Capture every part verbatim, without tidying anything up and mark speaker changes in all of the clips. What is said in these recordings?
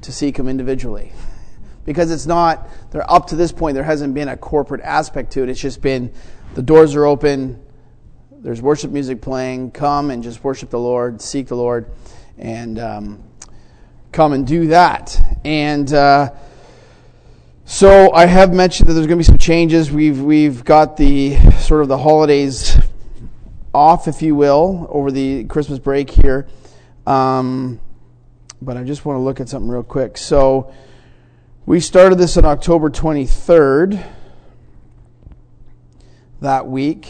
Speaker 1: to seek Him individually. Because it's not, they're up to this point, there hasn't been a corporate aspect to it. It's just been, the doors are open, there's worship music playing, come and just worship the Lord, seek the Lord, and um, come and do that. And uh, so I have mentioned that there's going to be some changes. We've we've got the sort of the holidays off, if you will, over the Christmas break here. Um, but I just want to look at something real quick. So we started this on October twenty-third, that week.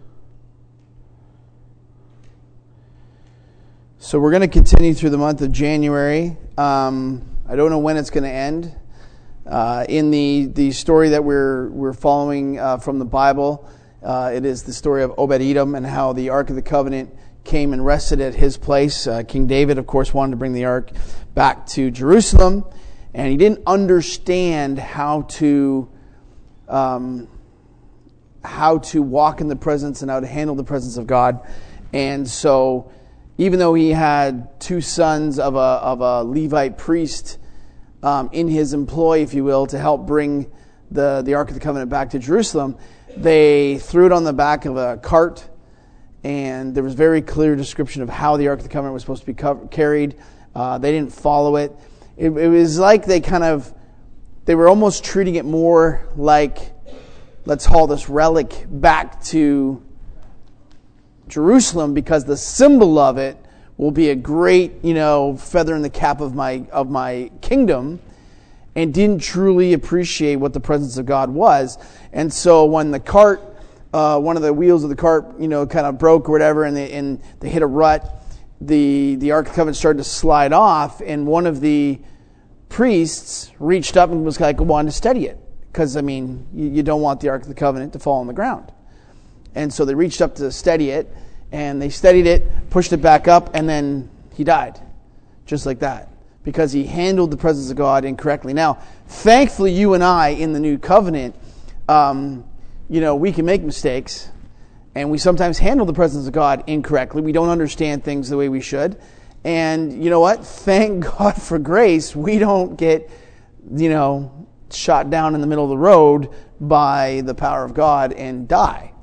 Speaker 1: So we're going to continue through the month of January. Um, I don't know when it's going to end. Uh, in the, the story that we're we're following uh, from the Bible, uh, it is the story of Obed-Edom and how the Ark of the Covenant came and rested at his place. Uh, King David, of course, wanted to bring the Ark back to Jerusalem, and he didn't understand how to um, how to walk in the presence and how to handle the presence of God. And so, even though he had two sons of a of a Levite priest um, in his employ, if you will, to help bring the the Ark of the Covenant back to Jerusalem, they threw it on the back of a cart. And there was very clear description of how the Ark of the Covenant was supposed to be co- carried. Uh, they didn't follow it. it. It was like they kind of, they were almost treating it more like, let's haul this relic back to Jerusalem because the symbol of it will be a great, you know, feather in the cap of my of my kingdom, and didn't truly appreciate what the presence of God was. And so when the cart, Uh, one of the wheels of the cart, you know, kind of broke or whatever, and they, and they hit a rut, the the Ark of the Covenant started to slide off, and one of the priests reached up and was like, wanted to steady it. Because, I mean, you, you don't want the Ark of the Covenant to fall on the ground. And so they reached up to steady it, and they steadied it, pushed it back up, and then he died. Just like that. Because he handled the presence of God incorrectly. Now, thankfully, you and I, in the New Covenant, um... you know, we can make mistakes, and we sometimes handle the presence of God incorrectly. We don't understand things the way we should. And you know what? Thank God for grace. We don't get, you know, shot down in the middle of the road by the power of God and die.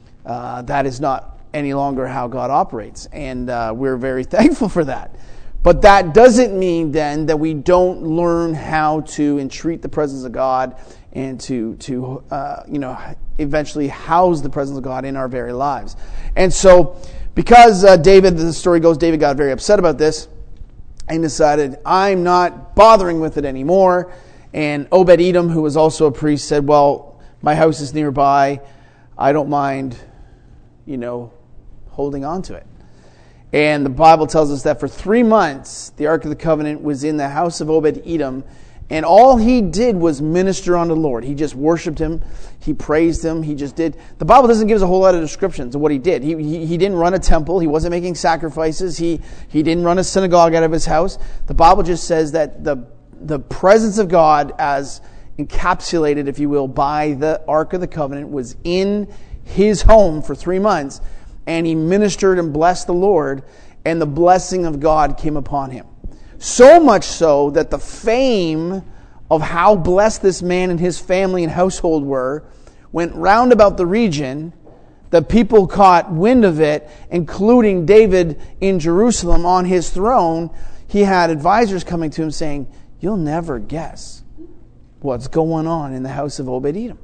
Speaker 1: Uh, that is not any longer how God operates. And uh, we're very thankful for that. But that doesn't mean then that we don't learn how to entreat the presence of God and to, to uh, you know, eventually house the presence of God in our very lives. And so, because uh, David, the story goes, David got very upset about this and decided, I'm not bothering with it anymore. And Obed-Edom, who was also a priest, said, well, my house is nearby. I don't mind, you know, holding on to it. And the Bible tells us that for three months, the Ark of the Covenant was in the house of Obed-Edom, and all he did was minister unto the Lord. He just worshipped him. He praised him. He just did. The Bible doesn't give us a whole lot of descriptions of what he did. He, he, he didn't run a temple. He wasn't making sacrifices. He, he didn't run a synagogue out of his house. The Bible just says that the, the presence of God, as encapsulated, if you will, by the Ark of the Covenant, was in his home for three months. And he ministered and blessed the Lord, and the blessing of God came upon him. So much so that the fame of how blessed this man and his family and household were went round about the region. The people caught wind of it, including David in Jerusalem on his throne. He had advisors coming to him saying, you'll never guess what's going on in the house of Obed-Edom.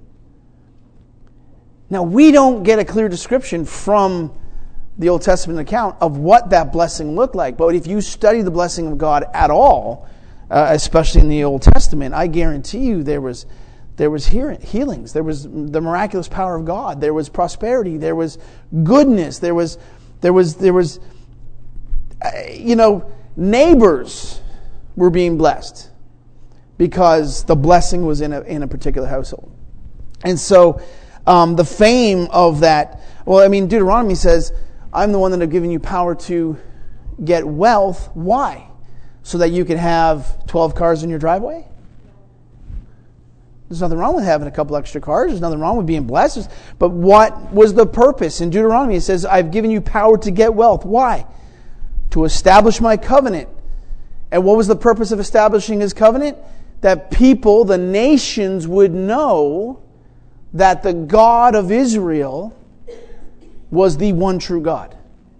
Speaker 1: Now, we don't get a clear description from the Old Testament account of what that blessing looked like. But if you study the blessing of God at all, uh, especially in the Old Testament, I guarantee you there was there was healings. There was the miraculous power of God. There was prosperity. There was goodness. There was, there was, there was, uh, you know, neighbors were being blessed because the blessing was in a in a particular household. And so um, the fame of that, well, I mean, Deuteronomy says, I'm the one that have given you power to get wealth. Why? So that you can have twelve cars in your driveway? There's nothing wrong with having a couple extra cars. There's nothing wrong with being blessed. But what was the purpose? In Deuteronomy it says, I've given you power to get wealth. Why? To establish my covenant And what was the purpose of establishing his covenant? That people, the nations, would know that the God of Israel was the one true God.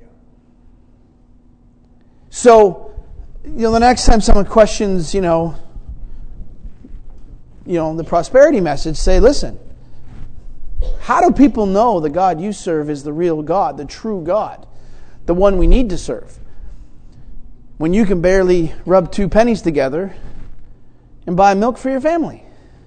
Speaker 1: So, you know, the next time someone questions, you know, you know, the prosperity message, say, listen, how do people know the God you serve is the real God, the true God, the one we need to serve? When you can barely rub two pennies together and buy milk for your family.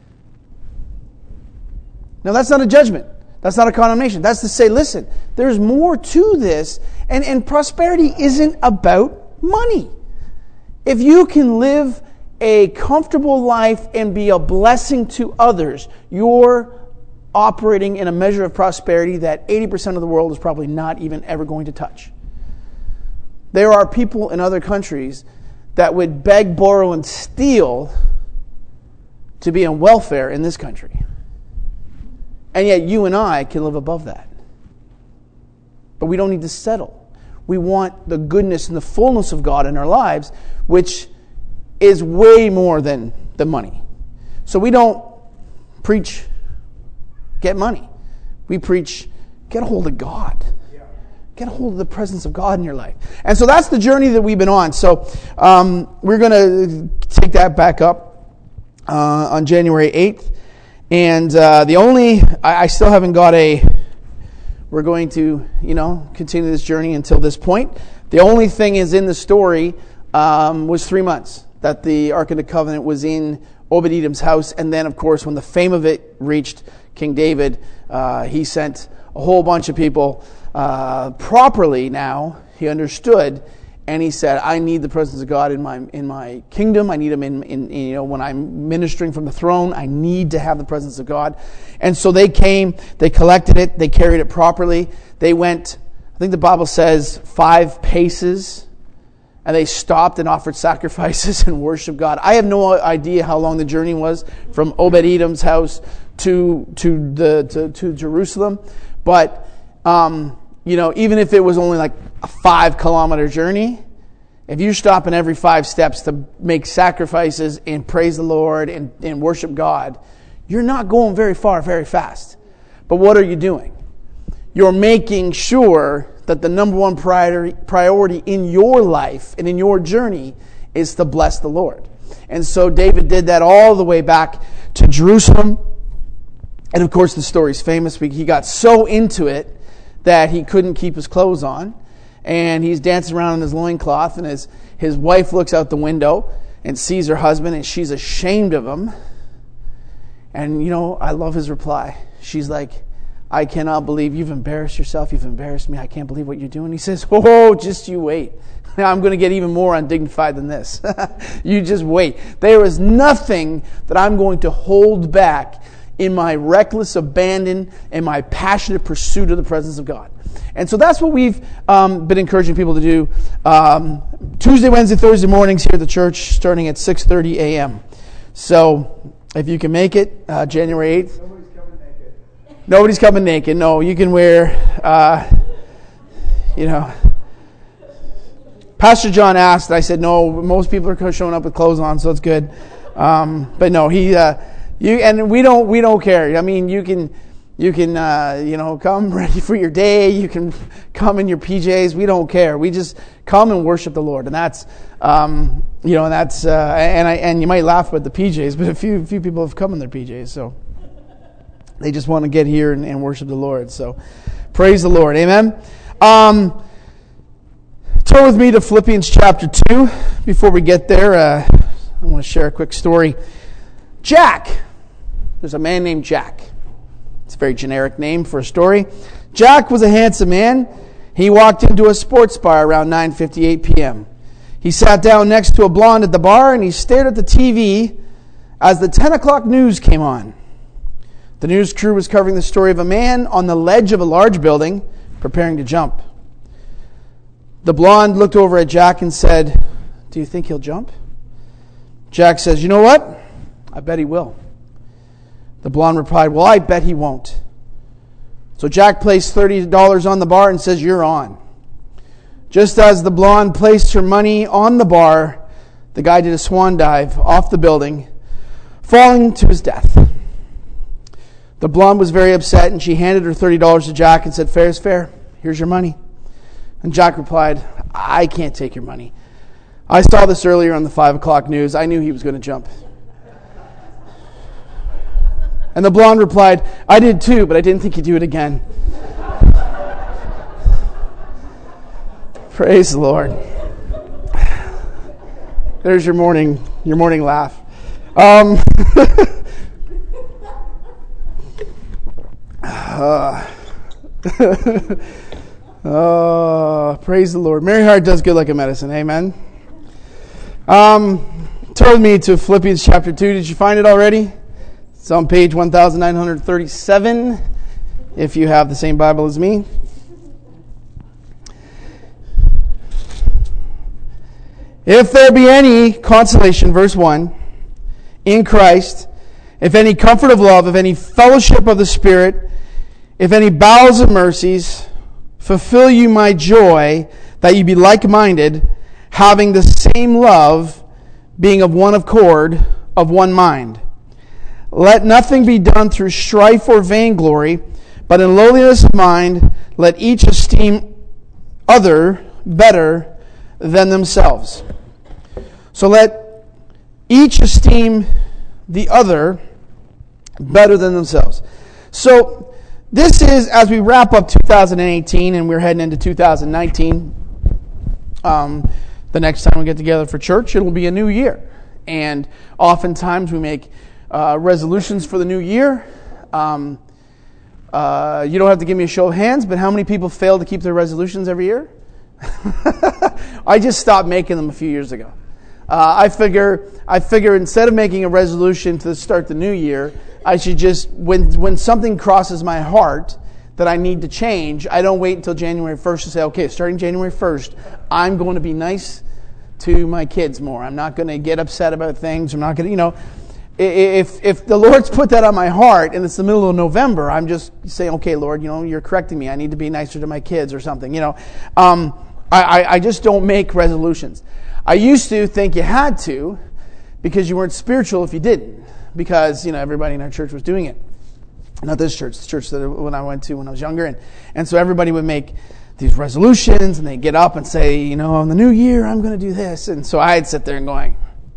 Speaker 1: Now, that's not a judgment. That's not a condemnation. That's to say, listen, there's more to this, and, and prosperity isn't about money. If you can live a comfortable life and be a blessing to others, you're operating in a measure of prosperity that eighty percent of the world is probably not even ever going to touch. There are people in other countries that would beg, borrow, and steal to be on welfare in this country. And yet you and I can live above that. But we don't need to settle. We want the goodness and the fullness of God in our lives, which is way more than the money. So we don't preach, get money. We preach, get a hold of God. Get a hold of the presence of God in your life. And so that's the journey that we've been on. So um, we're going to take that back up uh, on January eighth. And uh, the only, I, I still haven't got a, we're going to, you know, continue this journey until this point. The only thing is in the story um, was three months that the Ark of the Covenant was in Obed-Edom's house. And then, of course, when the fame of it reached King David, uh, he sent a whole bunch of people uh, properly now. He understood, and he said, I need the presence of God in my in my kingdom. I need him in, in, in, you know, when I'm ministering from the throne, I need to have the presence of God. And so they came, they collected it, they carried it properly. They went, I think the Bible says, five paces, and they stopped and offered sacrifices and worshiped God. I have no idea how long the journey was from Obed-Edom's house to to the to, to Jerusalem, but um, you know, even if it was only like a five kilometer journey, if you're stopping every five steps to make sacrifices and praise the Lord and, and worship God, you're not going very far, very fast. But what are you doing? You're making sure that the number one priority, priority in your life and in your journey is to bless the Lord. And so David did that all the way back to Jerusalem. And of course the story's famous. He got so into it that he couldn't keep his clothes on. And he's dancing around in his loincloth, and his, his wife looks out the window and sees her husband, and she's ashamed of him. And, you know, I love his reply. She's like, I cannot believe you've embarrassed yourself. You've embarrassed me. I can't believe what you're doing. He says, oh, just you wait. I'm going to get even more undignified than this. You just wait. There is nothing that I'm going to hold back in my reckless abandon and my passionate pursuit of the presence of God. And so that's what we've um, been encouraging people to do um, Tuesday, Wednesday, Thursday mornings here at the church, starting at six thirty a.m. So if you can make it, uh, January eighth. Nobody's coming naked. Nobody's coming naked. No, you can wear, uh, you know. Pastor John asked, I said, no, most people are showing up with clothes on, so it's good. Um, but no, he... Uh, You and we don't we don't care. I mean, you can you can uh, you know come ready for your day. You can come in your P Js. We don't care. We just come and worship the Lord, and that's um, you know and that's uh, and I and you might laugh about the P Js, but a few few people have come in their P Js, so they just want to get here and, and worship the Lord. So praise the Lord, amen. Um, turn with me to Philippians chapter two. Before we get there, uh, I want to share a quick story. Jack. There's a man named Jack. It's a very generic name for a story. Jack was a handsome man. He walked into a sports bar around nine fifty-eight p.m. He sat down next to a blonde at the bar, and he stared at the T V as the ten o'clock news came on. The news crew was covering the story of a man on the ledge of a large building preparing to jump. The blonde looked over at Jack and said, "Do you think he'll jump?" Jack says, "You know what? I bet he will." The blonde replied, "Well, I bet he won't." So Jack placed thirty dollars on the bar and says, "You're on." Just as the blonde placed her money on the bar, the guy did a swan dive off the building, falling to his death. The blonde was very upset, and she handed her thirty dollars to Jack and said, "Fair is fair. Here's your money." And Jack replied, "I can't take your money. I saw this earlier on the five o'clock news. I knew he was going to jump." And the blonde replied, "I did too, but I didn't think you'd do it again." Praise the Lord. There's your morning, your morning laugh. Um, uh, oh, praise the Lord. Merry heart does good like a medicine. Amen. Um, turn with me to Philippians chapter two. Did you find it already? It's on page one thousand nine hundred thirty-seven, if you have the same Bible as me. If there be any consolation, verse one, in Christ, if any comfort of love, if any fellowship of the Spirit, if any bowels of mercies, fulfill you my joy, that you be like-minded, having the same love, being of one accord, of one mind. Let nothing be done through strife or vainglory, but in lowliness of mind, let each esteem other better than themselves. So let each esteem the other better than themselves. So this is, as we wrap up two thousand eighteen and we're heading into two thousand nineteen, um, the next time we get together for church, it'll be a new year. And oftentimes we make uh, resolutions for the new year. Um, uh, you don't have to give me a show of hands, but how many people fail to keep their resolutions every year? I just stopped making them a few years ago. Uh, I figure, I figure instead of making a resolution to start the new year, I should just, when when something crosses my heart that I need to change, I don't wait until January first to say, okay, starting January first, I'm going to be nice to my kids more. I'm not going to get upset about things. I'm not going to, you know, if if the Lord's put that on my heart and it's the middle of November, I'm just saying, okay, Lord, you know, you're correcting me. I need to be nicer to my kids or something, you know. Um, I, I just don't make resolutions. I used to think you had to because you weren't spiritual if you didn't, because, you know, everybody in our church was doing it. Not this church, the church that when I went to when I was younger. And, and so everybody would make these resolutions and they'd get up and say, you know, in the new year, I'm going to do this. And so I'd sit there and going,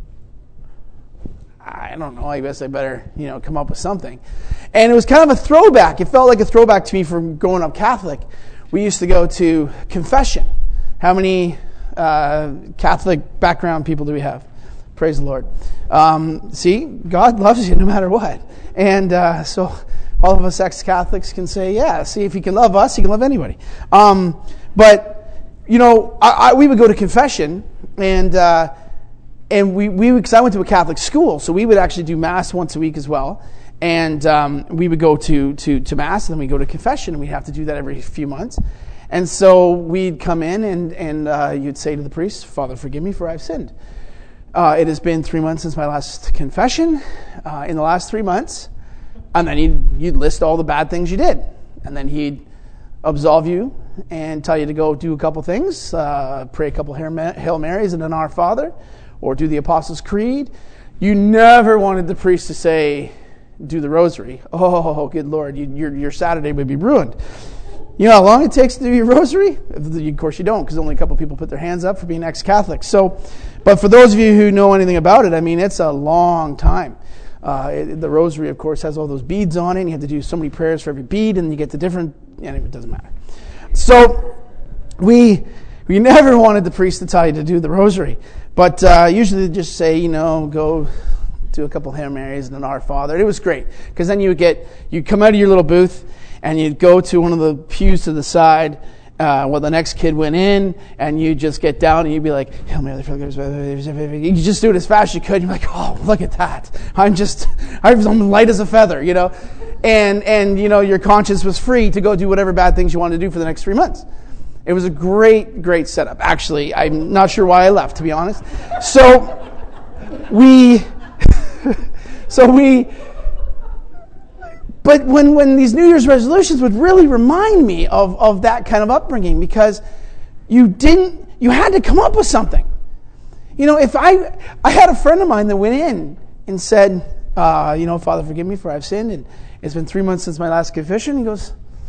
Speaker 1: I don't know, I guess I better, you know, come up with something. And it was kind of a throwback. It felt like a throwback to me from growing up Catholic. We used to go to confession. How many uh, Catholic background people do we have? Praise the Lord. Um, see, God loves you no matter what. And uh, so all of us ex-Catholics can say, yeah, see, if he can love us, he can love anybody. Um, but, you know, I, I, we would go to confession, and uh, and we, we because I went to a Catholic school, so we would actually do Mass once a week as well. And um, we would go to, to, to Mass, and then we'd go to confession, and we'd have to do that every few months. And so we'd come in, and, and uh, you'd say to the priest, Father, forgive me, for I've sinned. Uh, it has been three months since my last confession. Uh, in the last three months, and then he'd, you'd list all the bad things you did. And then he'd absolve you and tell you to go do a couple things, uh, pray a couple Hail Marys and an Our Father, or do the Apostles' Creed. You never wanted the priest to say, do the rosary. Oh, good Lord, you, your, your Saturday would be ruined. You know how long it takes to do your rosary? Of course you don't, because only a couple people put their hands up for being ex-Catholic. So, but for those of you who know anything about it, I mean, it's a long time. Uh, it, the rosary, of course, has all those beads on it, and you have to do so many prayers for every bead, and you get the different, anyway, it doesn't matter. So, we we never wanted the priest to tell you to do the rosary, but uh, usually they just say, you know, go do a couple Hail Marys and an Our Father. It was great, because then you would get, you'd come out of your little booth, and you'd go to one of the pews to the side uh, where the next kid went in, and you'd just get down, and you'd be like, Hail Mary, you just do it as fast as you could. You're like, oh, look at that. I'm just, I'm light as a feather, you know. And, and you know, your conscience was free to go do whatever bad things you wanted to do for the next three months. It was a great, great setup. Actually, I'm not sure why I left, to be honest. So, we, so we... But when, when these New Year's resolutions would really remind me of, of that kind of upbringing, because you didn't, you had to come up with something. You know, if I, I had a friend of mine that went in and said, uh, you know, Father, forgive me for I've sinned, and it's been three months since my last confession. He goes,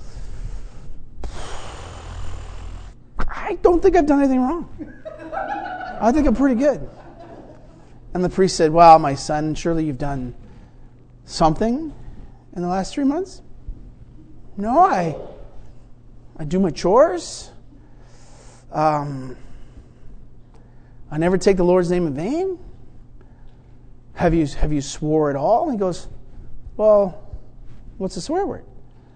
Speaker 1: I don't think I've done anything wrong. I think I'm pretty good. And the priest said, well, my son, surely you've done something in the last three months? No, I I do my chores. Um, I never take the Lord's name in vain. Have you have you swore at all? And he goes, well, what's a swear word?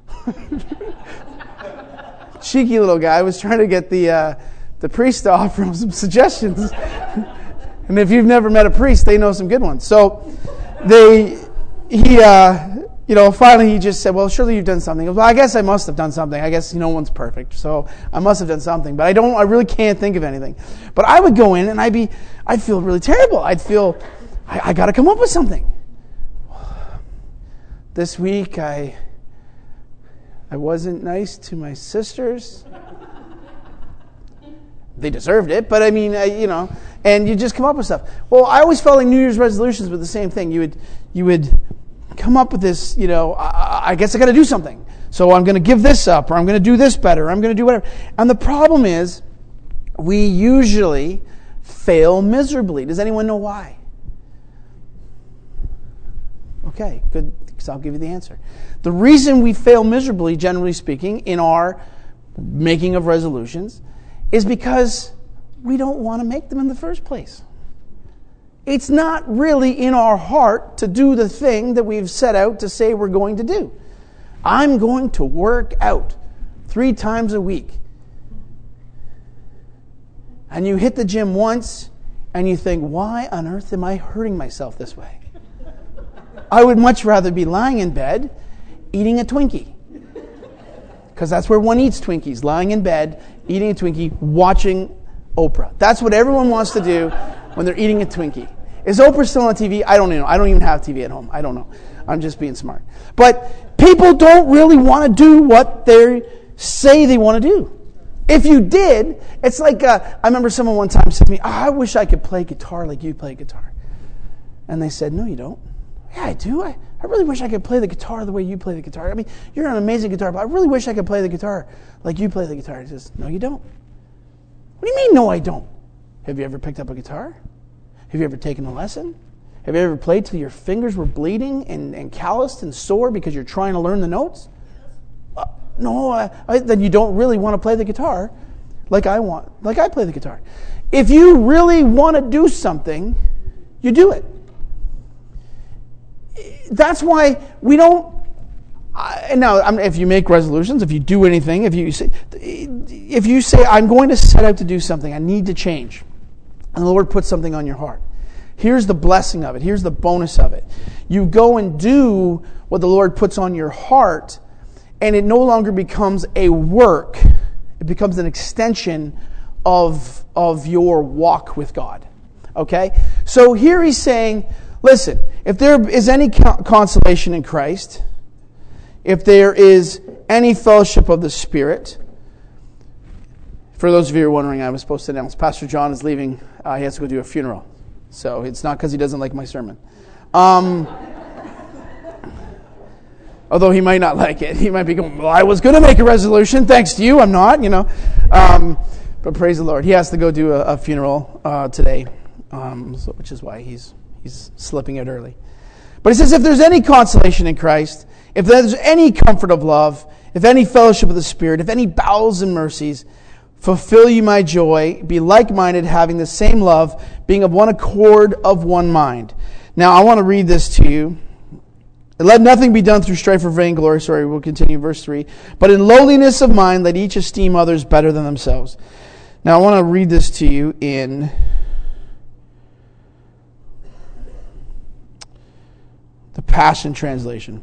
Speaker 1: Cheeky little guy was trying to get the uh, the priest to offer him some suggestions. And if you've never met a priest, they know some good ones. So they, he, uh, you know, finally he just said, well, surely you've done something. He goes, well, I guess I must have done something. I guess no one's perfect. So I must have done something. But I don't, I really can't think of anything. But I would go in and I'd be, I'd feel really terrible. I'd feel, I, I got to come up with something. This week I, I wasn't nice to my sisters. They deserved it, but I mean, I, you know, and you just come up with stuff. Well, I always felt like New Year's resolutions were the same thing. You would, you would come up with this, you know, I, I guess I got to do something. So I'm going to give this up, or I'm going to do this better, or I'm going to do whatever. And the problem is, we usually fail miserably. Does anyone know why? Okay, good, because I'll give you the answer. The reason we fail miserably, generally speaking, in our making of resolutions is because we don't want to make them in the first place. It's not really in our heart to do the thing that we've set out to say we're going to do. I'm going to work out three times a week. And you hit the gym once and you think, why on earth am I hurting myself this way? I would much rather be lying in bed eating a Twinkie. Because that's where one eats Twinkies, lying in bed, eating a Twinkie, watching Oprah. That's what everyone wants to do when they're eating a Twinkie. Is Oprah still on T V? I don't know. I don't even have T V at home. I don't know. I'm just being smart. But people don't really want to do what they say they want to do. If you did, it's like, uh, I remember someone one time said to me, oh, I wish I could play guitar like you play guitar. And they said, no, you don't. Yeah, I do. I, I really wish I could play the guitar the way you play the guitar. I mean, you're an amazing guitar, but I really wish I could play the guitar like you play the guitar. He says, no, you don't. What do you mean, no, I don't? Have you ever picked up a guitar? Have you ever taken a lesson? Have you ever played till your fingers were bleeding and, and calloused and sore because you're trying to learn the notes? Uh, no, I, I, then you don't really want to play the guitar like I want, like I play the guitar. If you really want to do something, you do it. That's why we don't. Uh, now, I mean, if you make resolutions, if you do anything, if you say, if you say, I'm going to set out to do something, I need to change, and the Lord puts something on your heart. Here's the blessing of it. Here's the bonus of it. You go and do what the Lord puts on your heart, and it no longer becomes a work. It becomes an extension of, of your walk with God. Okay? So here he's saying, listen, if there is any consolation in Christ, if there is any fellowship of the Spirit, for those of you who are wondering, I was supposed to announce Pastor John is leaving. Uh, he has to go do a funeral. So it's not because he doesn't like my sermon. Um, although he might not like it. He might be going, well, I was going to make a resolution. Thanks to you, I'm not, you know. Um, but praise the Lord. He has to go do a, a funeral uh, today, um, so, which is why he's he's slipping out early. But he says, if there's any consolation in Christ, if there's any comfort of love, if any fellowship of the Spirit, if any bowels and mercies, fulfill you my joy, be like-minded, having the same love, being of one accord, of one mind. Now, I want to read this to you. Let nothing be done through strife or vainglory. Sorry, we'll continue verse three. But in lowliness of mind, let each esteem others better than themselves. Now, I want to read this to you in the Passion Translation.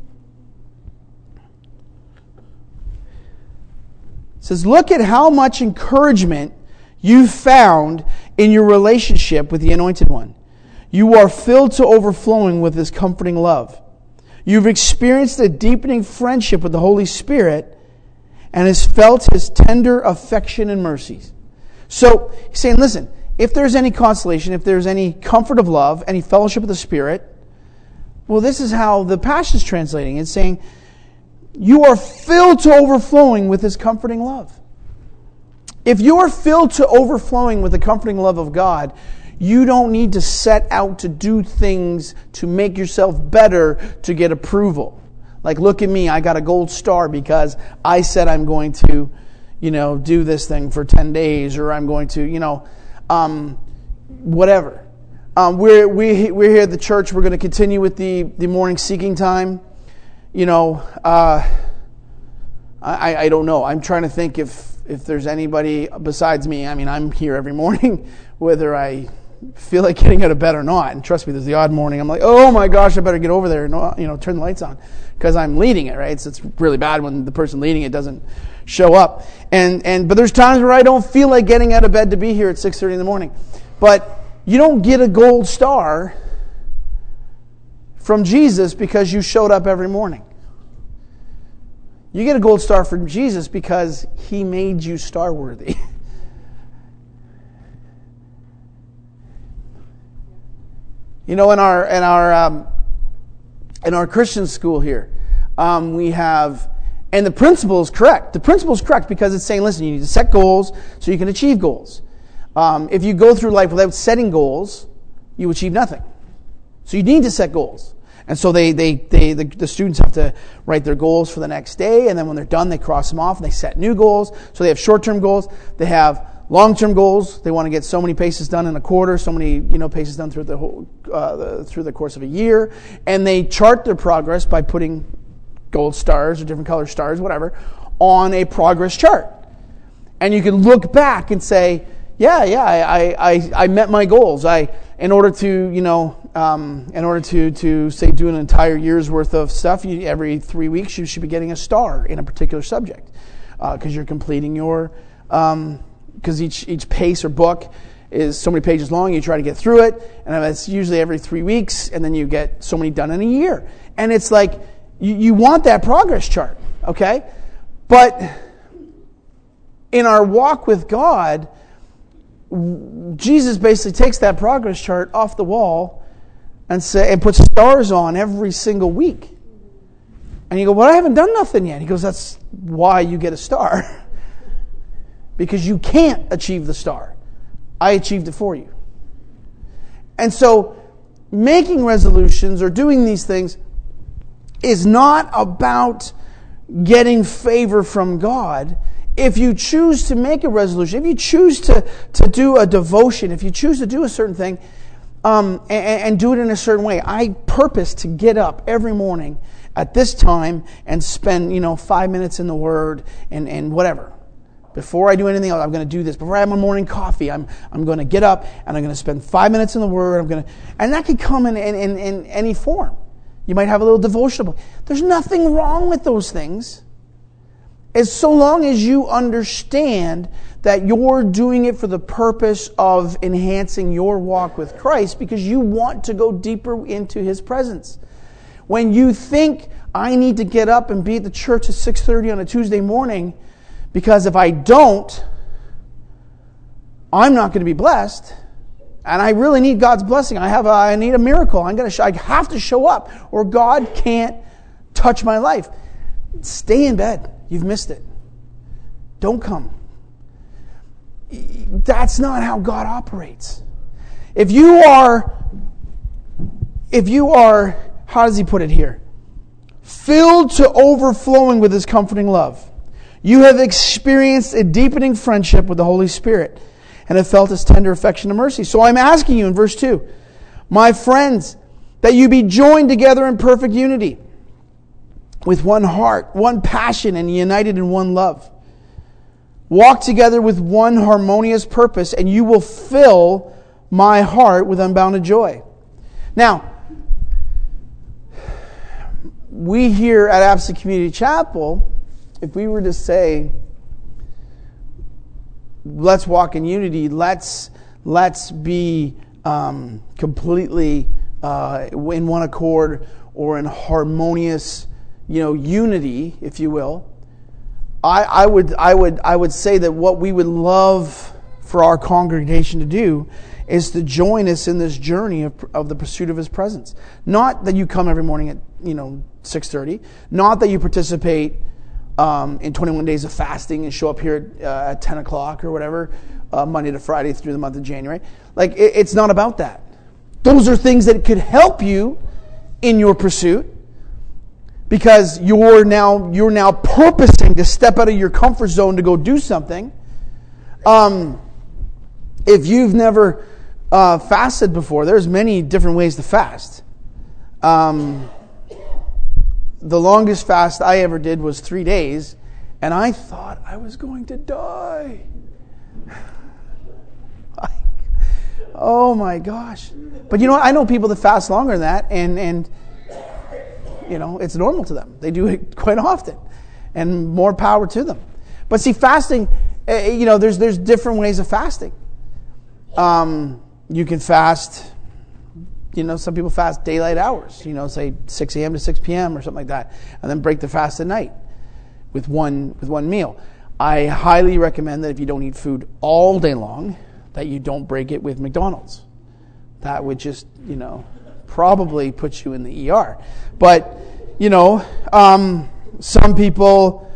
Speaker 1: It says, look at how much encouragement you found in your relationship with the Anointed One. You are filled to overflowing with His comforting love. You've experienced a deepening friendship with the Holy Spirit and has felt His tender affection and mercies. So, he's saying, listen, if there's any consolation, if there's any comfort of love, any fellowship of the Spirit, well, this is how the Passion is translating. It's saying, you are filled to overflowing with His comforting love. If you are filled to overflowing with the comforting love of God, you don't need to set out to do things to make yourself better to get approval. Like, look at me, I got a gold star because I said I'm going to, you know, do this thing for ten days, or I'm going to, you know, um, whatever. Um, we're, we, we're here at the church. We're going to continue with the, the morning seeking time. You know, uh, I, I don't know. I'm trying to think if, if there's anybody besides me. I mean, I'm here every morning, whether I feel like getting out of bed or not. And trust me, there's the odd morning I'm like, oh my gosh, I better get over there and, you know, turn the lights on because I'm leading it, right? So it's really bad when the person leading it doesn't show up. And and but there's times where I don't feel like getting out of bed to be here at six thirty in the morning. But you don't get a gold star from Jesus because you showed up every morning. You get a gold star from Jesus because He made you star worthy. You know, in our in our um, in our Christian school here, um, we have, and the principle is correct. The principle is correct because it's saying, listen, you need to set goals so you can achieve goals. Um, if you go through life without setting goals, you achieve nothing. So you need to set goals. And so they, they, they the, the students have to write their goals for the next day, and then when they're done, they cross them off and they set new goals. So they have short-term goals. They have long-term goals. They want to get so many paces done in a quarter, so many you know paces done through the whole uh, the, through the course of a year, and they chart their progress by putting gold stars or different color stars, whatever, on a progress chart. And you can look back and say, yeah, yeah, I I, I met my goals. I in order to you know um, in order to to say do an entire year's worth of stuff, you, every three weeks you should be getting a star in a particular subject because uh, you're completing your. Um, Because each each pace or book is so many pages long, you try to get through it, and it's usually every three weeks, and then you get so many done in a year. And it's like, you, you want that progress chart, okay? But in our walk with God, Jesus basically takes that progress chart off the wall and say and puts stars on every single week. And you go, well, I haven't done nothing yet. He goes, that's why you get a star. Because you can't achieve the star. I achieved it for you. And so, making resolutions or doing these things is not about getting favor from God. If you choose to make a resolution, if you choose to, to do a devotion, if you choose to do a certain thing, um, and, and do it in a certain way, I purpose to get up every morning at this time and spend, you know, five minutes in the Word and, and whatever. Before I do anything else, I'm going to do this. Before I have my morning coffee, I'm I'm going to get up and I'm going to spend five minutes in the Word. I'm going to, and that could come in, in, in, in any form. You might have a little devotional. There's nothing wrong with those things, as so long as you understand that you're doing it for the purpose of enhancing your walk with Christ because you want to go deeper into His presence. When you think, I need to get up and be at the church at six thirty on a Tuesday morning, because if I don't, I'm not going to be blessed, and I really need God's blessing. I have a, I need a miracle. I'm going to. I have to show up, or God can't touch my life. Stay in bed. You've missed it. Don't come. That's not how God operates. If you are, if you are, how does He put it here? Filled to overflowing with His comforting love. You have experienced a deepening friendship with the Holy Spirit and have felt His tender affection and mercy. So I'm asking you in verse two, my friends, that you be joined together in perfect unity with one heart, one passion, and united in one love. Walk together with one harmonious purpose, and you will fill my heart with unbounded joy. Now, we here at Absent Community Chapel, if we were to say, let's walk in unity, let's let's be um, completely uh, in one accord or in harmonious, you know, unity, if you will, I, I would I would I would say that what we would love for our congregation to do is to join us in this journey of, of the pursuit of His presence. Not that you come every morning at, you know, six thirty. Not that you participate um, in twenty-one days of fasting and show up here at, uh, at ten o'clock or whatever, uh, Monday to Friday through the month of January. Like, it, it's not about that. Those are things that could help you in your pursuit, because you're now you're now purposing to step out of your comfort zone to go do something. Um, if you've never uh, fasted before, there's many different ways to fast. Um, the longest fast I ever did was three days, and I thought I was going to die. Oh my gosh. But you know what? I know people that fast longer than that, and, and you know, it's normal to them. They do it quite often, and more power to them. But see, fasting, you know, there's there's different ways of fasting. Um, you can fast, you know, some people fast daylight hours, you know, say six a.m. to six p.m. or something like that, and then break the fast at night with one with one meal. I highly recommend that if you don't eat food all day long, that you don't break it with McDonald's. That would just, you know, probably put you in the E R. But, you know, um, some people,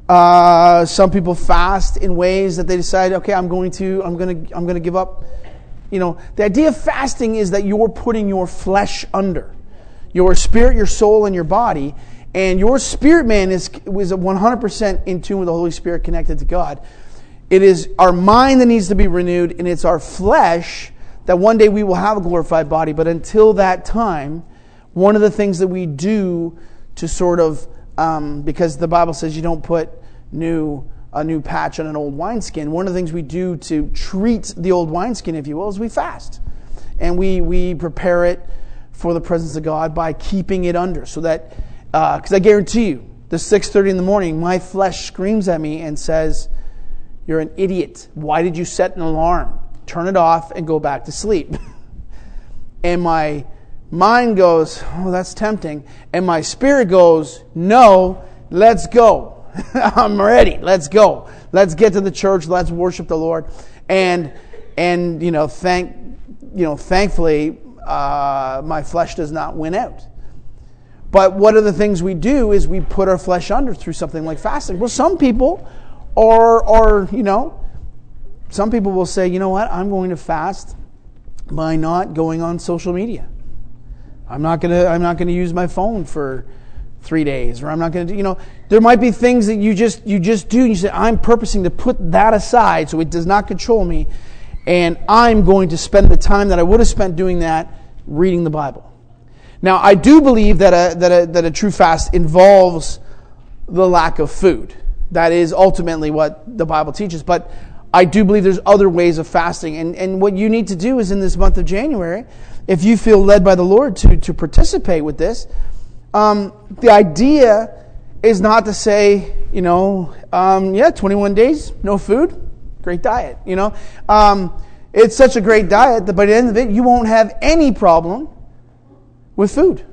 Speaker 1: uh, some people fast in ways that they decide, okay, I'm going to, I'm going to, I'm going to give up. You know, the idea of fasting is that you're putting your flesh under, your spirit, your soul, and your body, and your spirit man is was one hundred percent in tune with the Holy Spirit, connected to God. It is our mind that needs to be renewed, and it's our flesh that one day we will have a glorified body. But until that time, one of the things that we do to sort of, um, because the Bible says you don't put new a new patch on an old wineskin, one of the things we do to treat the old wineskin, if you will, is we fast. And we, we prepare it for the presence of God by keeping it under. So that, because uh, I guarantee you, the six thirty in the morning, my flesh screams at me and says, "You're an idiot. Why did you set an alarm? Turn it off and go back to sleep." And my mind goes, "Oh, that's tempting." And my spirit goes, "No, let's go. I'm ready. Let's go. Let's get to the church. Let's worship the Lord." And and you know, thank you know, thankfully, uh, my flesh does not win out. But one of the things we do is we put our flesh under through something like fasting. Well, some people. Or, or you know, some people will say, you know what, I'm going to fast by not going on social media. I'm not going to. I'm not going to use my phone for three days, or I'm not going to. You know, there might be things that you just you just do. And you say, I'm purposing to put that aside so it does not control me, and I'm going to spend the time that I would have spent doing that reading the Bible. Now, I do believe that a that a that a true fast involves the lack of food. That is ultimately what the Bible teaches. But I do believe there's other ways of fasting. And, and what you need to do is in this month of January, if you feel led by the Lord to, to participate with this, um, the idea is not to say, you know, um, yeah, twenty-one days, no food, great diet. You know, um, it's such a great diet that by the end of it, you won't have any problem with food.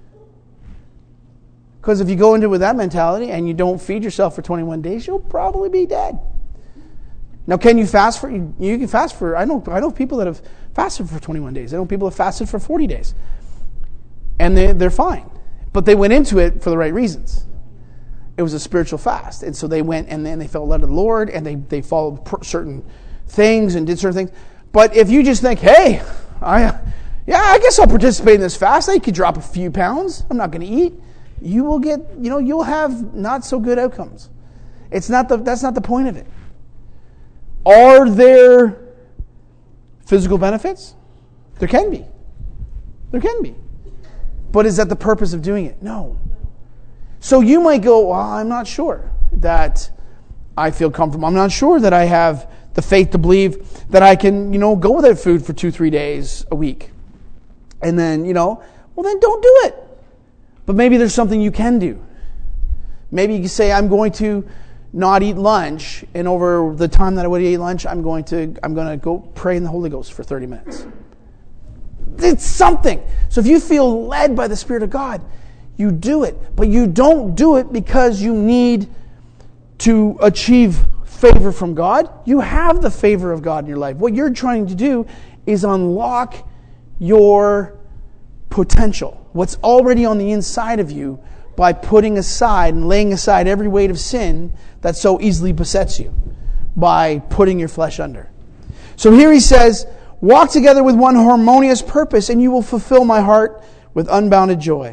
Speaker 1: Because if you go into it with that mentality and you don't feed yourself for twenty-one days, you'll probably be dead. Now, can you fast for? You, you can fast for. I know. I know people that have fasted for twenty-one days. I know people that have fasted for forty days, and they they're fine. But they went into it for the right reasons. It was a spiritual fast, and so they went and then they felt led of the Lord, and they they followed certain things and did certain things. But if you just think, hey, I yeah, I guess I'll participate in this fast. I could drop a few pounds. I'm not going to eat. You will get, you know, you'll have not so good outcomes. It's not the, that's not the point of it. Are there physical benefits? There can be. There can be. But is that the purpose of doing it? No. So you might go, well, I'm not sure that I feel comfortable. I'm not sure that I have the faith to believe that I can, you know, go without food for two, three days a week. And then, you know, well, then don't do it. But maybe there's something you can do. Maybe you can say, I'm going to not eat lunch, and over the time that I would eat lunch, I'm going to I'm going to go pray in the Holy Ghost for thirty minutes. It's something. So if you feel led by the Spirit of God, you do it. But you don't do it because you need to achieve favor from God. You have the favor of God in your life. What you're trying to do is unlock your potential, what's already on the inside of you, by putting aside and laying aside every weight of sin that so easily besets you, by putting your flesh under. So here he says, walk together with one harmonious purpose, and you will fulfill my heart with unbounded joy.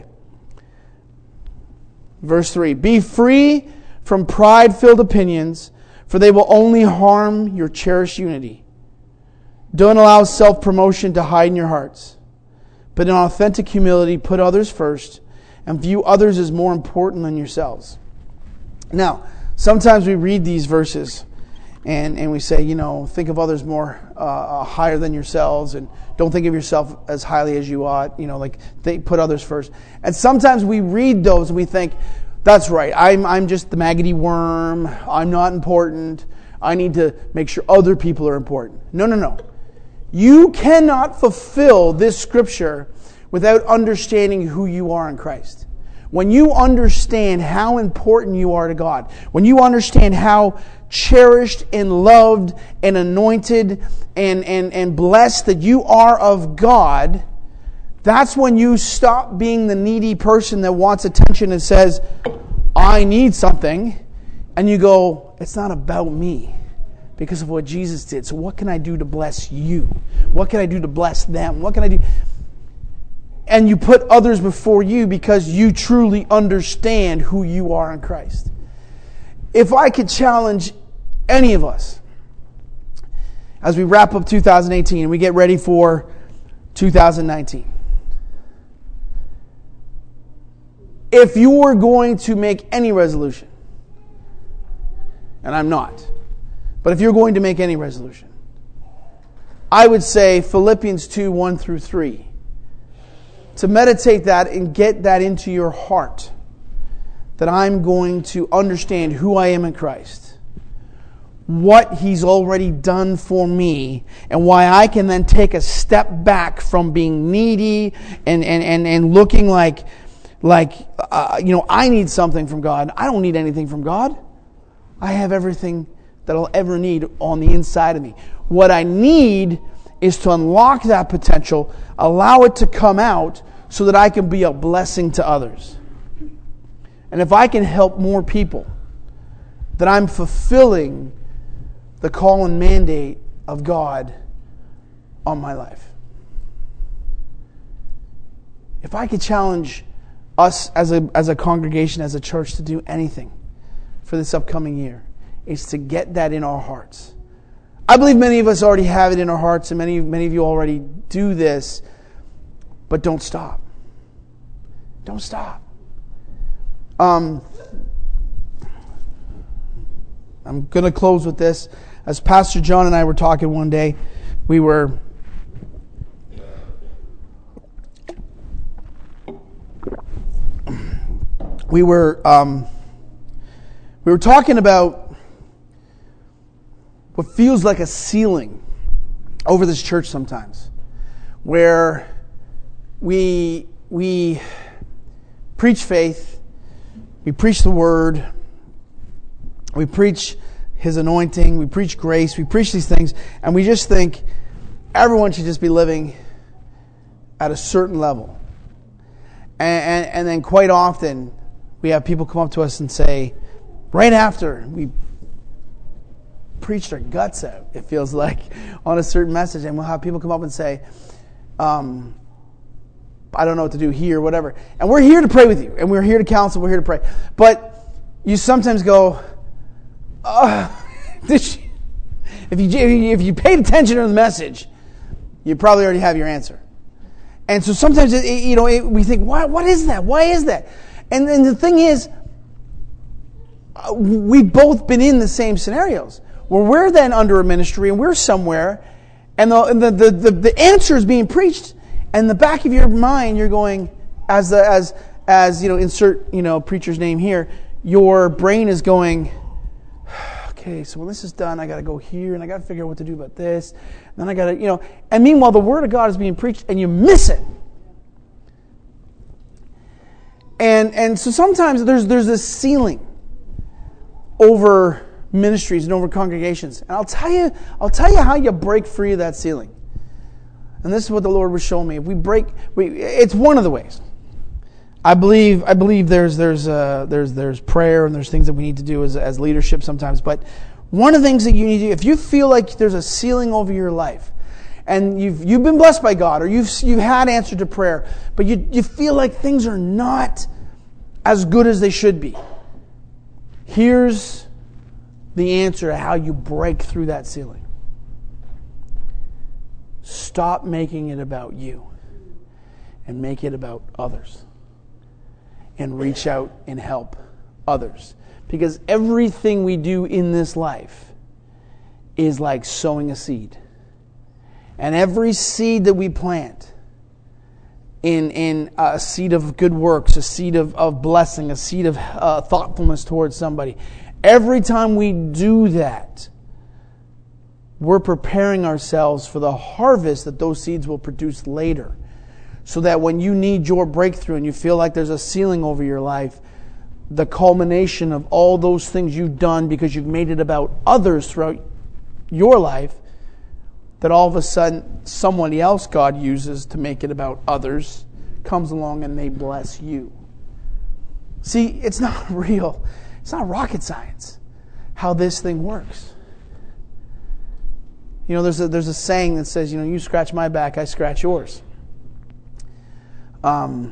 Speaker 1: Verse three, be free from pride-filled opinions, for they will only harm your cherished unity. Don't allow self-promotion to hide in your hearts, but in authentic humility put others first and view others as more important than yourselves. Now, sometimes we read these verses and, and we say, you know, think of others more uh, higher than yourselves, and don't think of yourself as highly as you ought. You know, like they put others first. And sometimes we read those and we think, that's right, I'm I'm just the maggoty worm. I'm not important. I need to make sure other people are important. No, no, no. You cannot fulfill this scripture without understanding who you are in Christ. When you understand how important you are to God, when you understand how cherished and loved and anointed and, and, and blessed that you are of God, that's when you stop being the needy person that wants attention and says, I need something. And you go, it's not about me because of what Jesus did. So what can I do to bless you? What can I do to bless them? What can I do? And you put others before you because you truly understand who you are in Christ. If I could challenge any of us as we wrap up two thousand eighteen and we get ready for two thousand nineteen. If you were going to make any resolution, and I'm not, but if you're going to make any resolution, I would say Philippians two, one through three. To meditate that and get that into your heart. That I'm going to understand who I am in Christ. What He's already done for me. And why I can then take a step back from being needy and, and, and, and looking like, like uh, you know, I need something from God. I don't need anything from God. I have everything that I'll ever need on the inside of me. What I need is to unlock that potential, allow it to come out so that I can be a blessing to others. And if I can help more people, then I'm fulfilling the call and mandate of God on my life. If I could challenge us as a, as a congregation, as a church, to do anything for this upcoming year, is to get that in our hearts. I believe many of us already have it in our hearts, and many, many of you already do this, but don't stop. Don't stop. Um, I'm going to close with this. As Pastor John and I were talking one day, we were we were um, we were talking about what feels like a ceiling over this church sometimes, where we we preach faith, we preach the Word, we preach His anointing, we preach grace, we preach these things, and we just think everyone should just be living at a certain level. And, and, and then quite often we have people come up to us and say, right after we preached our guts out, it feels like, on a certain message, and we'll have people come up and say, um, I don't know what to do here, whatever. And we're here to pray with you, and we're here to counsel, we're here to pray. But you sometimes go, uh, did she? If you if you paid attention to the message, you probably already have your answer. And so sometimes, it, you know, it, we think, why? What is that? Why is that? And then the thing is, uh, we've both been in the same scenarios where we're then under a ministry and we're somewhere, and the the the, the, the answer is being preached, and in the back of your mind, you're going, as the as as you know, insert you know preacher's name here, your brain is going, okay, so when this is done, I got to go here, and I got to figure out what to do about this. And then I got to, you know, and meanwhile, the Word of God is being preached, and you miss it. And and so sometimes there's there's this ceiling over ministries and over congregations. And I'll tell you, I'll tell you how you break free of that ceiling. And this is what the Lord was showing me. If we break, we, it's one of the ways. I believe, I believe there's there's uh, there's there's prayer and there's things that we need to do as as leadership sometimes. But one of the things that you need to do, if you feel like there's a ceiling over your life, and you've you've been blessed by God, or you've you had answer to prayer, but you you feel like things are not as good as they should be. Here's the answer to how you break through that ceiling. Stop making it about you and make it about others. And reach out and help others. Because everything we do in this life is like sowing a seed. And every seed that we plant in, in a seed of good works, a seed of, of blessing, a seed of uh, thoughtfulness towards somebody, every time we do that, we're preparing ourselves for the harvest that those seeds will produce later. So that when you need your breakthrough and you feel like there's a ceiling over your life, the culmination of all those things you've done because you've made it about others throughout your life, that all of a sudden somebody else God uses to make it about others comes along and they bless you. See, it's not real. It's not rocket science how this thing works. You know, there's a, there's a saying that says, you know, you scratch my back, I scratch yours. Um,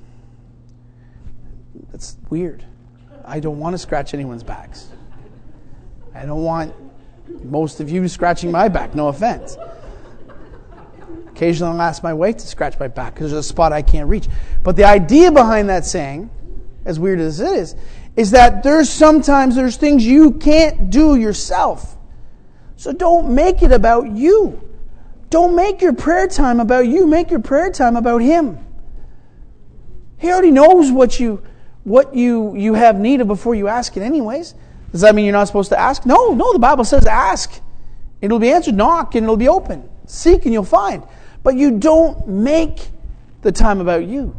Speaker 1: it's weird. I don't want to scratch anyone's backs. I don't want most of you scratching my back, no offense. Occasionally I'll ask my wife to scratch my back because there's a spot I can't reach. But the idea behind that saying, as weird as it is, is that there's sometimes there's things you can't do yourself. So don't make it about you. Don't make your prayer time about you. Make your prayer time about Him. He already knows what you what you, you have need of before you ask it anyways. Does that mean you're not supposed to ask? No, no, the Bible says ask. It'll be answered. Knock and it'll be open. Seek and you'll find. But you don't make the time about you.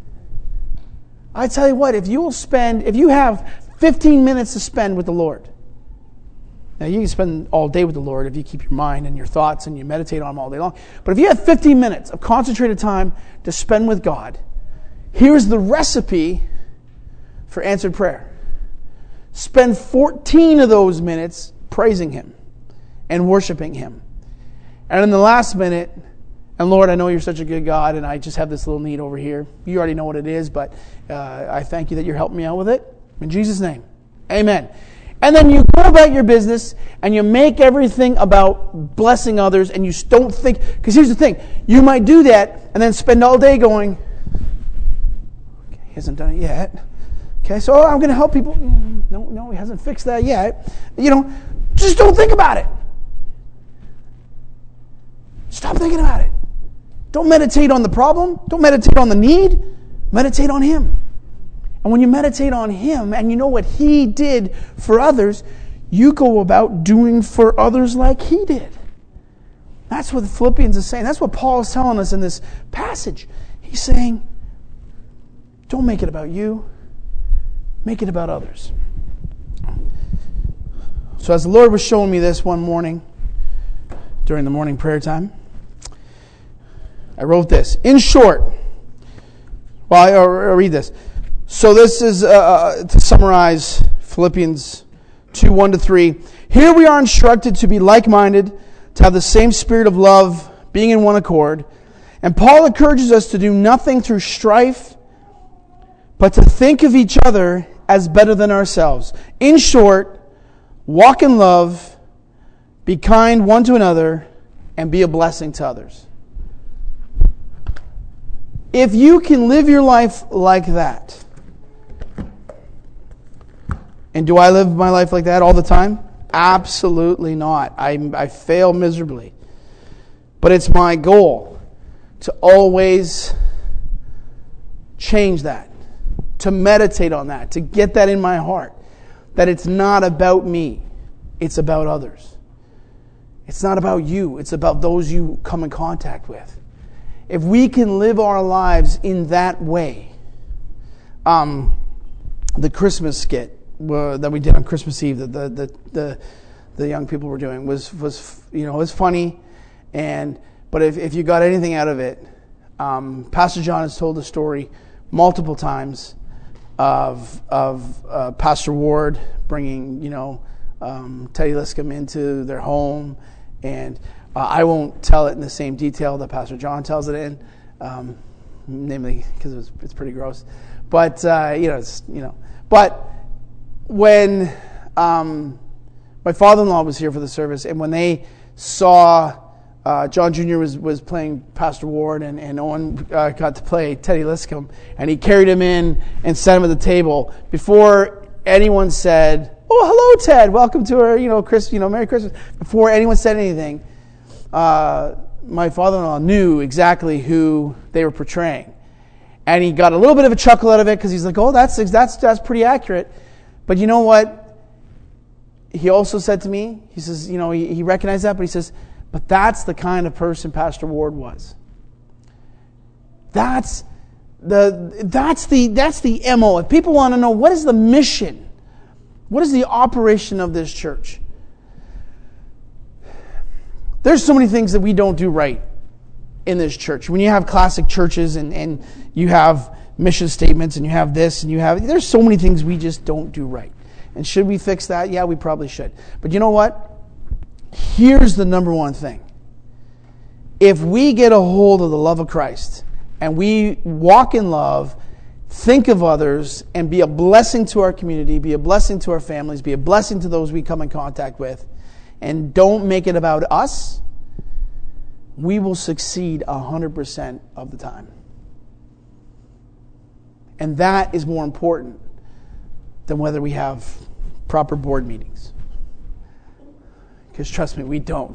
Speaker 1: I tell you what, if you will spend, if you have fifteen minutes to spend with the Lord. Now you can spend all day with the Lord if you keep your mind and your thoughts and you meditate on them all day long. But if you have fifteen minutes of concentrated time to spend with God, here's the recipe for answered prayer. Spend fourteen of those minutes praising Him and worshiping Him. And in the last minute, and Lord, I know You're such a good God, and I just have this little need over here. You already know what it is, but uh, I thank You that You're helping me out with it. In Jesus' name, amen. And then you go about your business, and you make everything about blessing others, and you don't think, because here's the thing, you might do that, and then spend all day going, okay, He hasn't done it yet. Okay, so I'm going to help people. No, no, He hasn't fixed that yet. You know, just don't think about it. Stop thinking about it. Don't meditate on the problem. Don't meditate on the need. Meditate on Him. And when you meditate on Him and you know what He did for others, you go about doing for others like He did. That's what the Philippians is saying. That's what Paul is telling us in this passage. He's saying, don't make it about you. Make it about others. So as the Lord was showing me this one morning, during the morning prayer time, I wrote this. In short, well, I, I'll read this. So this is, uh, to summarize Philippians two, one to three. Here we are instructed to be like-minded, to have the same spirit of love, being in one accord. And Paul encourages us to do nothing through strife, but to think of each other as better than ourselves. In short, walk in love, be kind one to another, and be a blessing to others. If you can live your life like that, and do I live my life like that all the time? Absolutely not. I, I fail miserably. But it's my goal to always change that, to meditate on that, to get that in my heart, that it's not about me, it's about others. It's not about you, it's about those you come in contact with. If we can live our lives in that way, um, the Christmas skit uh, that we did on Christmas Eve that the the the, the young people were doing was was you know, it was funny, and but if if you got anything out of it, um, Pastor John has told the story multiple times of of uh, Pastor Ward bringing, you know, um, Teddy Liscombe into their home, and uh, I won't tell it in the same detail that Pastor John tells it in, um, namely because it was, it's pretty gross. But uh, you know, it's, you know, but when um, my father-in-law was here for the service, and when they saw uh, John Junior was was playing Pastor Ward, and, and Owen uh, got to play Teddy Liscombe, and he carried him in and set him at the table before anyone said, "Oh, hello, Ted. Welcome to our, you know, Chris, you know, Merry Christmas." Before anyone said anything, uh, my father-in-law knew exactly who they were portraying. And he got a little bit of a chuckle out of it because he's like, "Oh, that's that's that's pretty accurate." But you know what? He also said to me, he says, you know, he, he recognized that, but he says, "But that's the kind of person Pastor Ward was. That's the that's the that's the M O. If people want to know what is the mission, what is the operation of this church, there's so many things that we don't do right in this church. When you have classic churches and, and you have mission statements and you have this and you have, there's so many things we just don't do right. And should we fix that? Yeah, we probably should. But you know what? Here's the number one thing. If we get a hold of the love of Christ and we walk in love, think of others, and be a blessing to our community, be a blessing to our families, be a blessing to those we come in contact with, and don't make it about us, we will succeed one hundred percent of the time. And that is more important than whether we have proper board meetings. Because trust me, we don't.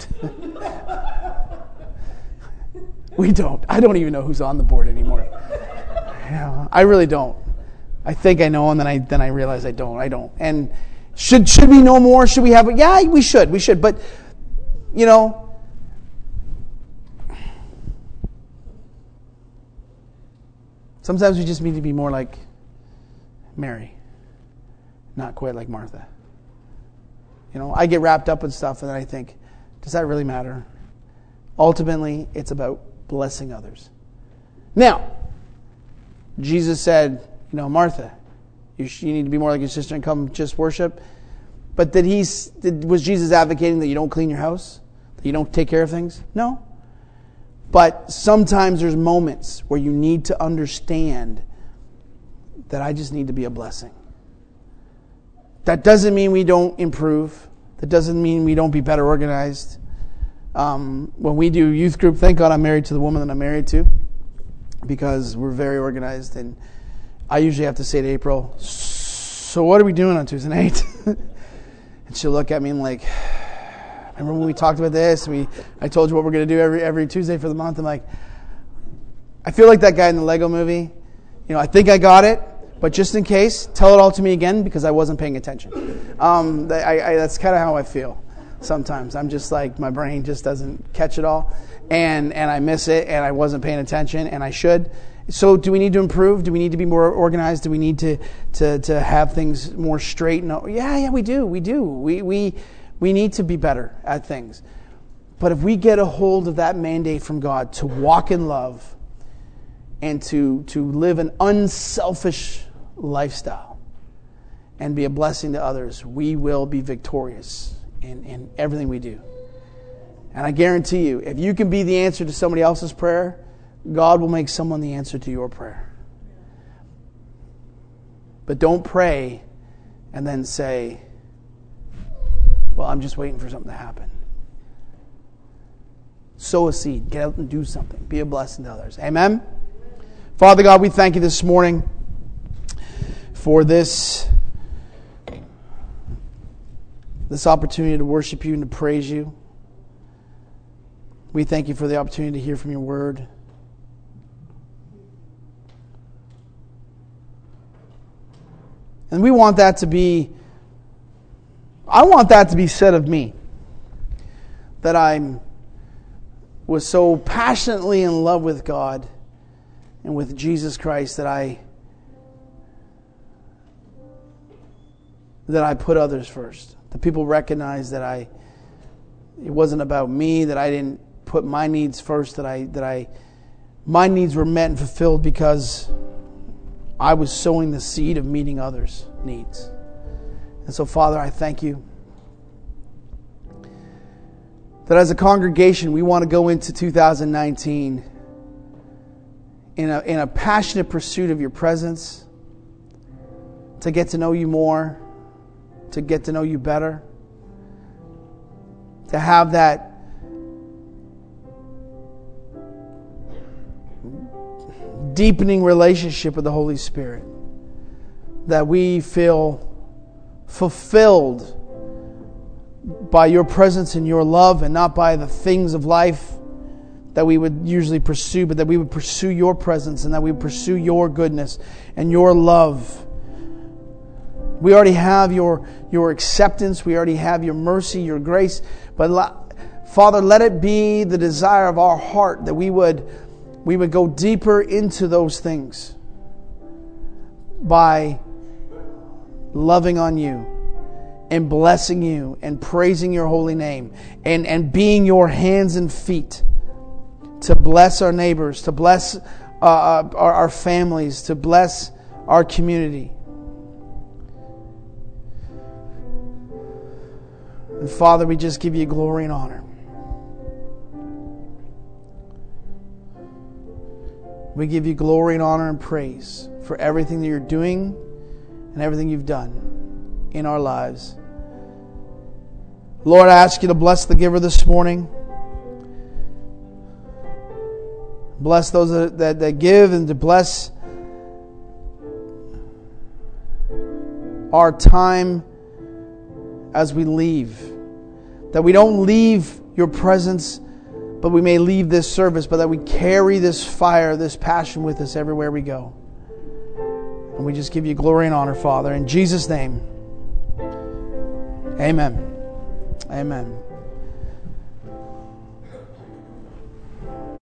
Speaker 1: We don't. I don't even know who's on the board anymore. Yeah, I really don't. I think I know, and then I then I realize I don't. I don't. And should should we know more? Should we have? Yeah, we should. We should. But you know, sometimes we just need to be more like Mary, not quite like Martha. You know, I get wrapped up in stuff, and then I think, does that really matter? Ultimately, it's about blessing others. Now, Jesus said, you know, Martha, you, you need to be more like your sister and come just worship. But did he? Did, was Jesus advocating that you don't clean your house? That you don't take care of things? No. But sometimes there's moments where you need to understand that I just need to be a blessing. That doesn't mean we don't improve. That doesn't mean we don't be better organized. Um, when we do youth group, thank God I'm married to the woman that I'm married to, because we're very organized. And I usually have to say to April, "So what are we doing on Tuesday night?" And she'll look at me and like, "Remember when we talked about this? We I told you what we're going to do every every Tuesday for the month." I'm like, I feel like that guy in the Lego movie. You know, I think I got it, but just in case, tell it all to me again because I wasn't paying attention. Um, I, I, that's kind of how I feel sometimes. I'm just like, my brain just doesn't catch it all, and and I miss it, and I wasn't paying attention, and I should. So do we need to improve? Do we need to be more organized? Do we need to to to have things more straight? No, yeah, yeah, we do. We do. We we we need to be better at things. But if we get a hold of that mandate from God to walk in love and to to live an unselfish lifestyle and be a blessing to others, we will be victorious in, in everything we do. And I guarantee you, if you can be the answer to somebody else's prayer, God will make someone the answer to your prayer. But don't pray and then say, "Well, I'm just waiting for something to happen." Sow a seed. Get out and do something. Be a blessing to others. Amen? Father God, we thank you this morning for this, this opportunity to worship you and to praise you. We thank you for the opportunity to hear from your word. And we want that to be, I want that to be said of me. That I was so passionately in love with God and with Jesus Christ that I that I put others first. That people recognize that I, it wasn't about me, that I didn't put my needs first, that I, that I, my needs were met and fulfilled because I was sowing the seed of meeting others' needs. And so, Father, I thank you that as a congregation, we want to go into two thousand nineteen in a, in a passionate pursuit of your presence, to get to know you more, to get to know you better, to have that deepening relationship with the Holy Spirit, that we feel fulfilled by your presence and your love, and not by the things of life that we would usually pursue, but that we would pursue your presence, and that we would pursue your goodness and your love. We already have your, your acceptance. We already have your mercy, your grace. But Father, let it be the desire of our heart that we would, we would go deeper into those things by loving on you and blessing you and praising your holy name, and, and being your hands and feet to bless our neighbors, to bless uh, our, our families, to bless our community. And Father, we just give you glory and honor. We give you glory and honor and praise for everything that you're doing and everything you've done in our lives. Lord, I ask you to bless the giver this morning. Bless those that, that, that give, and to bless our time as we leave. That we don't leave your presence, but we may leave this service, but that we carry this fire, this passion with us everywhere we go. And we just give you glory and honor, Father. In Jesus' name, amen. Amen.